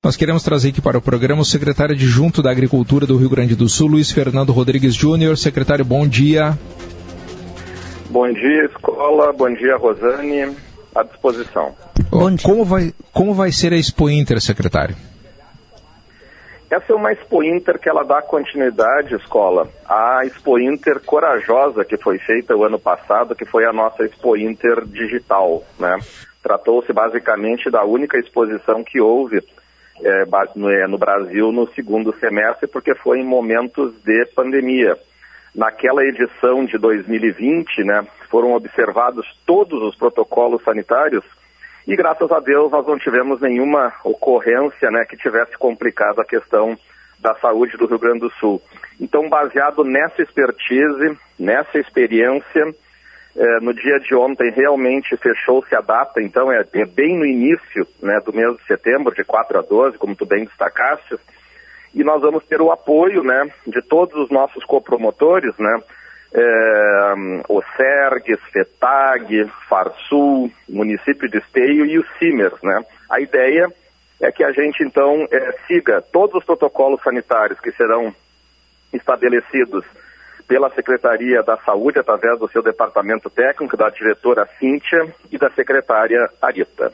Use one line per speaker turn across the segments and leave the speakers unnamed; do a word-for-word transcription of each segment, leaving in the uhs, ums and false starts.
Nós queremos trazer aqui para o programa o secretário adjunto da Agricultura do Rio Grande do Sul, Luiz Fernando Rodrigues Júnior. Secretário, bom dia.
Bom dia, Escola. Bom dia, Rosane. À disposição.
Bom dia. Como vai, como vai ser a Expo Inter, secretário?
Essa é uma Expo Inter que ela dá continuidade, Escola, à Expo Inter corajosa que foi feita o ano passado, que foi a nossa Expo Inter digital, né? Tratou-se basicamente da única exposição que houve É, no, no Brasil no segundo semestre, porque foi em momentos de pandemia. Naquela edição de dois mil e vinte, né, foram observados todos os protocolos sanitários e, graças a Deus, nós não tivemos nenhuma ocorrência, né, que tivesse complicado a questão da saúde do Rio Grande do Sul. Então, baseado nessa expertise, nessa experiência, É, no dia de ontem realmente fechou-se a data, então é, é bem no início, né, do mês de setembro, de quatro a doze, como tu bem destacaste, e nós vamos ter o apoio, né, de todos os nossos copromotores, né, é, o SERGS, FETAG, FARSUL, município de Esteio e os CIMERS, né. A ideia é que a gente então é, siga todos os protocolos sanitários que serão estabelecidos pela Secretaria da Saúde, através do seu departamento técnico, da diretora Cíntia e da secretária Arita.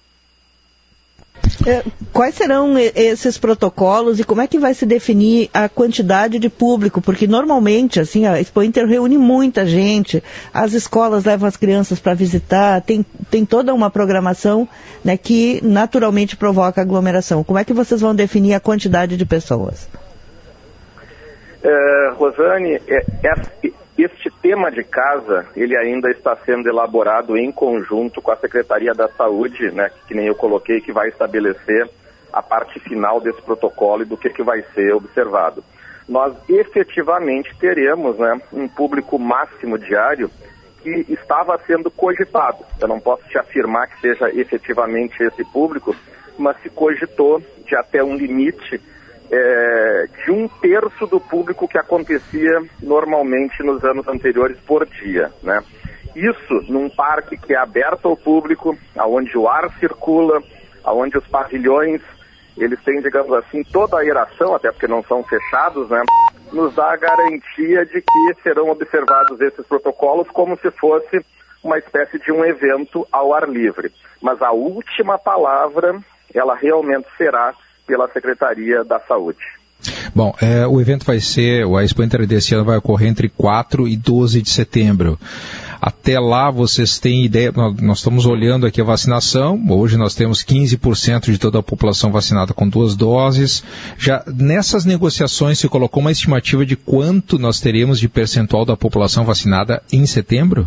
É, quais serão esses protocolos e como é que vai se definir a quantidade de público? Porque normalmente, assim, a Expo Inter reúne muita gente, as escolas levam as crianças para visitar, tem, tem toda uma programação, né, que naturalmente provoca aglomeração. Como é que vocês vão definir a quantidade de pessoas?
É, Rosane, é, é, este tema de casa, ele ainda está sendo elaborado em conjunto com a Secretaria da Saúde, né, que nem eu coloquei, que vai estabelecer a parte final desse protocolo e do que, que vai ser observado. Nós efetivamente teremos, né, um público máximo diário que estava sendo cogitado. Eu não posso te afirmar que seja efetivamente esse público, mas se cogitou de até um limite É, de um terço do público que acontecia normalmente nos anos anteriores por dia, né? Isso num parque que é aberto ao público, aonde o ar circula, aonde os pavilhões, eles têm, digamos assim, toda a aeração, até porque não são fechados, né? Nos dá a garantia de que serão observados esses protocolos como se fosse uma espécie de um evento ao ar livre. Mas a última palavra, ela realmente será pela Secretaria da Saúde.
Bom, é, o evento vai ser, o Expo Inter desse ano vai ocorrer entre quatro e doze de setembro. Até lá vocês têm ideia, nós, nós estamos olhando aqui a vacinação, hoje nós temos quinze por cento de toda a população vacinada com duas doses. Já nessas negociações se colocou uma estimativa de quanto nós teremos de percentual da população vacinada em setembro?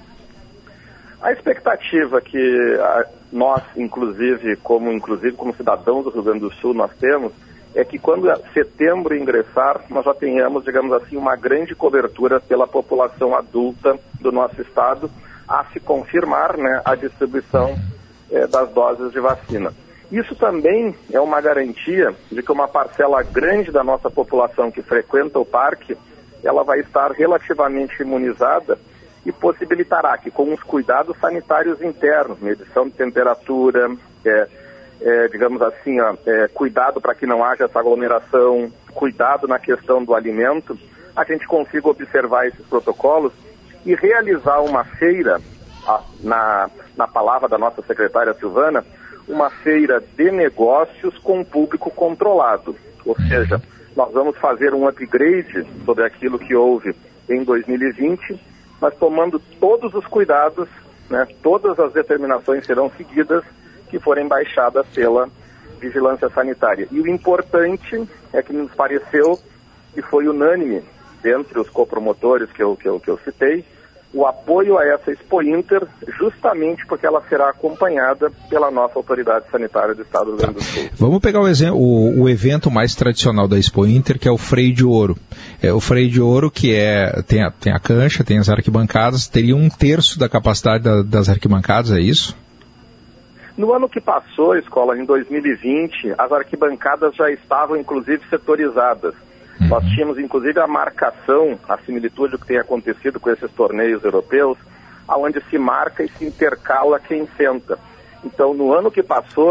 A expectativa que a, nós, inclusive como, inclusive, como cidadãos do Rio Grande do Sul, nós temos, é que quando setembro ingressar, nós já tenhamos, digamos assim, uma grande cobertura pela população adulta do nosso estado, a se confirmar, né, a distribuição eh, das doses de vacina. Isso também é uma garantia de que uma parcela grande da nossa população que frequenta o parque, ela vai estar relativamente imunizada e possibilitará que, com os cuidados sanitários internos, medição de temperatura, é, é, digamos assim, ó, é, cuidado para que não haja essa aglomeração, cuidado na questão do alimento, a gente consiga observar esses protocolos e realizar uma feira, ó, na, na palavra da nossa secretária Silvana, uma feira de negócios com público controlado. Ou seja, nós vamos fazer um upgrade sobre aquilo que houve em dois mil e vinte, mas tomando todos os cuidados, né, todas as determinações serão seguidas que forem baixadas pela vigilância sanitária. E o importante é que nos pareceu que foi unânime, dentre os copromotores que eu, que eu, que eu citei, o apoio a essa Expo Inter, justamente porque ela será acompanhada pela nossa autoridade sanitária do Estado do Rio Grande do Sul.
Vamos pegar o, exemplo, o, o evento mais tradicional da Expo Inter, que é o Freio de Ouro. É, o Freio de Ouro, que é, tem, a, tem a cancha, tem as arquibancadas, teria um terço da capacidade da, das arquibancadas, é isso?
No ano que passou, Escola, em dois mil e vinte, as arquibancadas já estavam, inclusive, setorizadas. Nós tínhamos, inclusive, a marcação, a similitude do que tem acontecido com esses torneios europeus, onde se marca e se intercala quem senta. Então, no ano que passou,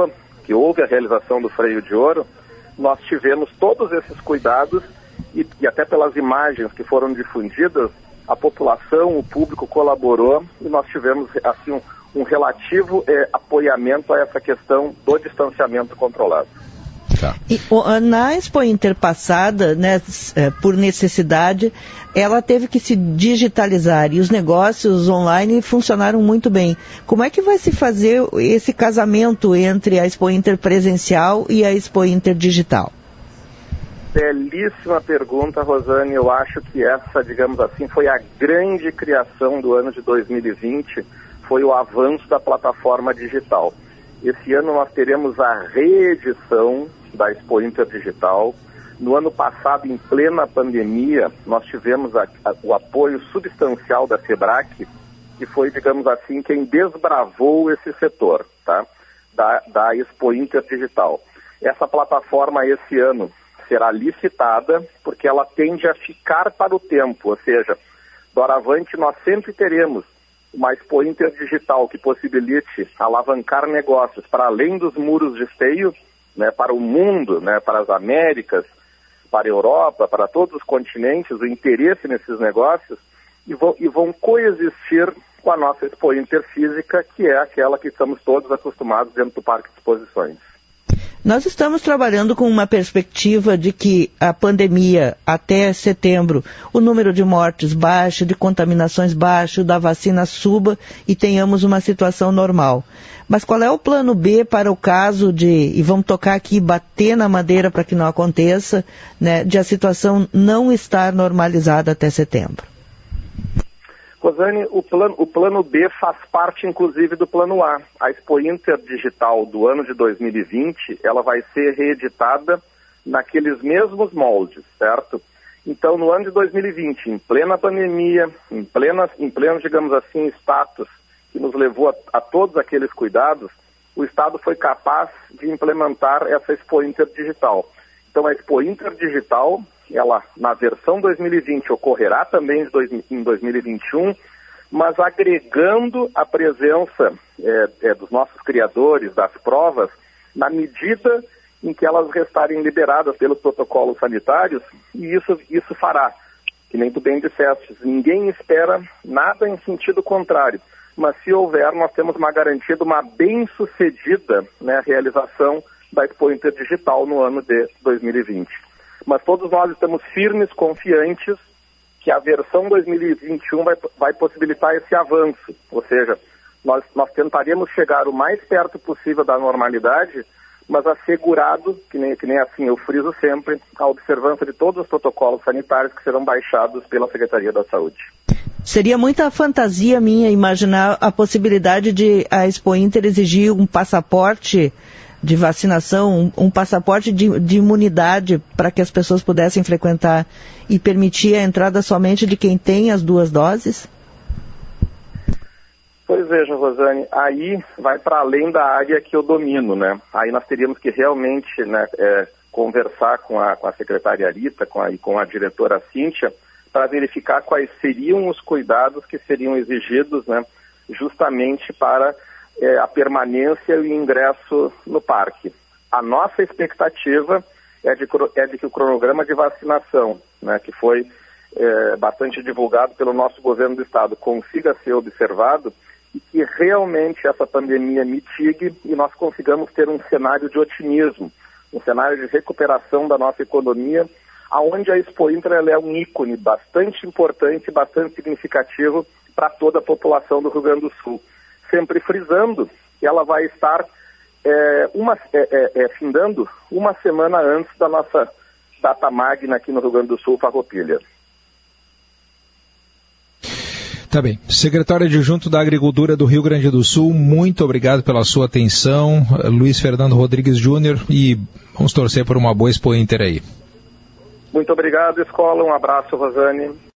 que houve a realização do freio de ouro, nós tivemos todos esses cuidados e, e até pelas imagens que foram difundidas, a população, o público colaborou e nós tivemos assim um, um relativo eh, apoiamento a essa questão do distanciamento controlado.
Tá. E, na Expo Inter passada, né, por necessidade, ela teve que se digitalizar e os negócios online funcionaram muito bem. Como é que vai se fazer esse casamento entre a Expo Inter presencial e a Expo Inter digital?
Belíssima pergunta, Rosane. Eu acho que essa, digamos assim, foi a grande criação do ano de dois mil e vinte, foi o avanço da plataforma digital. Esse ano nós teremos a reedição da Expo Inter Digital. No ano passado, em plena pandemia, nós tivemos a, a, o apoio substancial da SEBRAC, que foi, digamos assim, quem desbravou esse setor, tá? da, da Expo Inter Digital. Essa plataforma, esse ano, será licitada, porque ela tende a ficar para o tempo, ou seja, doravante nós sempre teremos uma Expo Inter Digital que possibilite alavancar negócios para além dos muros de esteio, né, para o mundo, né, para as Américas, para a Europa, para todos os continentes, o interesse nesses negócios, e vão, e vão coexistir com a nossa Expo Inter física, que é aquela que estamos todos acostumados dentro do Parque de Exposições.
Nós estamos trabalhando com uma perspectiva de que a pandemia, até setembro, o número de mortes baixe, de contaminações baixo, da vacina suba e tenhamos uma situação normal. Mas qual é o plano B para o caso de, e vamos tocar aqui, bater na madeira para que não aconteça, né, de a situação não estar normalizada até setembro?
Rosane, o plano, o plano B faz parte, inclusive, do plano A. A Expo Inter Digital do ano de dois mil e vinte, ela vai ser reeditada naqueles mesmos moldes, certo? Então, no ano de dois mil e vinte, em plena pandemia, em, plena, em pleno, digamos assim, status que nos levou a, a todos aqueles cuidados, o Estado foi capaz de implementar essa Expo Inter Digital. Então, a Expo Inter Digital, ela, na versão dois mil e vinte, ocorrerá também de dois, em dois mil e vinte e um, mas agregando a presença é, é, dos nossos criadores, das provas, na medida em que elas restarem liberadas pelos protocolos sanitários, e isso, isso fará, que nem tu bem disseste, ninguém espera nada em sentido contrário, mas se houver, nós temos uma garantia de uma bem-sucedida, né, realização da Expo Inter Digital no ano de dois mil e vinte. Mas todos nós estamos firmes, confiantes, que a versão dois mil e vinte e um vai, vai possibilitar esse avanço. Ou seja, nós, nós tentaremos chegar o mais perto possível da normalidade, mas assegurado, que nem, que nem assim eu friso sempre, a observância de todos os protocolos sanitários que serão baixados pela Secretaria da Saúde.
Seria muita fantasia minha imaginar a possibilidade de a Expo Inter exigir um passaporte de vacinação, um, um passaporte de, de imunidade para que as pessoas pudessem frequentar e permitir a entrada somente de quem tem as duas doses?
Pois veja, Rosane, aí vai para além da área que eu domino, né? Aí nós teríamos que realmente, né, é, conversar com a, com a secretária Rita com a, e com a diretora Cíntia para verificar quais seriam os cuidados que seriam exigidos, né, justamente para É, a permanência e o ingresso no parque. A nossa expectativa é de, é de que o cronograma de vacinação, né, que foi é, bastante divulgado pelo nosso governo do estado, consiga ser observado e que realmente essa pandemia mitigue e nós consigamos ter um cenário de otimismo, um cenário de recuperação da nossa economia, aonde a Expo Inter ela é um ícone bastante importante, bastante significativo para toda a população do Rio Grande do Sul. Sempre frisando que ela vai estar é, uma, é, é, findando uma semana antes da nossa data magna aqui no Rio Grande do Sul, Farroupilha.
Tá bem. Secretário Adjunto da Agricultura do Rio Grande do Sul, muito obrigado pela sua atenção. Luiz Fernando Rodrigues Júnior, e vamos torcer por uma boa Expo Inter aí.
Muito obrigado, Escola. Um abraço, Rosane.